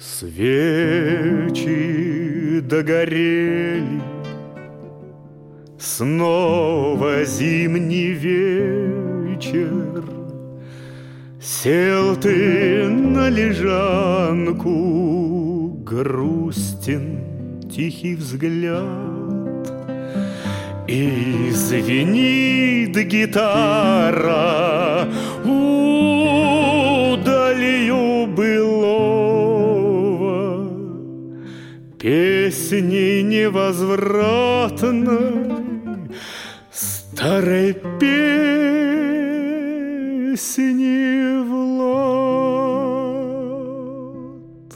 Свечи догорели, снова зимний вечер. Сел ты на лежанку, грустен тихий взгляд, и звенит гитара удалью былого, песней невозвратной, старой песни Влад.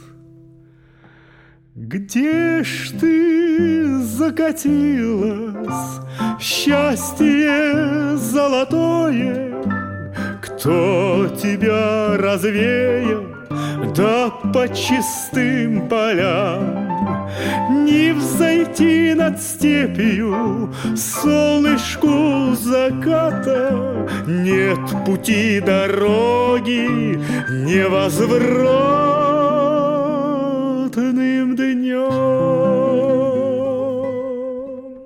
Где ж ты закатилась, счастье золотое? Кто тебя развеял, да по чистым полям? Не взойти над степью солнышку заката, нет пути дороги невозвратным днем.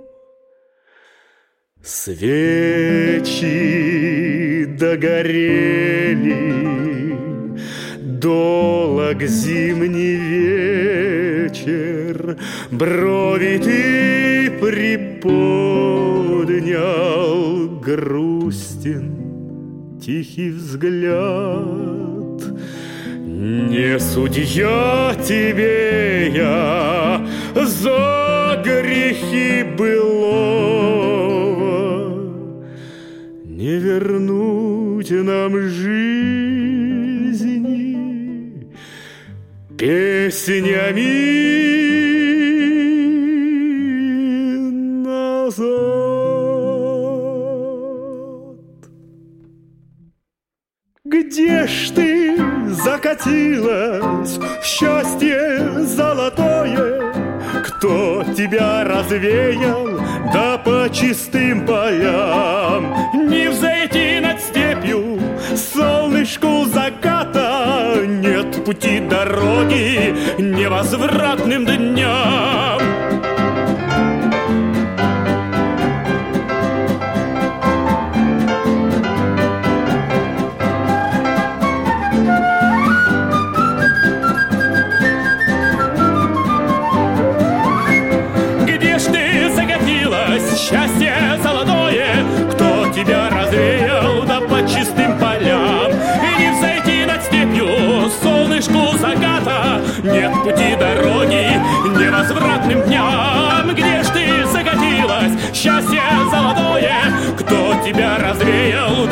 Свечи догорели, долог зимний вечер, брови ты приподнял, грустен тихий взгляд. Не судья тебе я за грехи былого, не вернуть нам жизни песнями назад. Где ж ты закатилась, счастье золотое? Кто тебя развеял, да по чистым полям? Не взойти над степью солнышку заката, нет пути дороги невозвратным дням. Счастье золотое, кто тебя развеял, да по чистым полям? И не взойти над степью солнышку заката, нет пути дороги невозвратным дням. Где ж ты закатилась, счастье золотое, кто тебя развеял,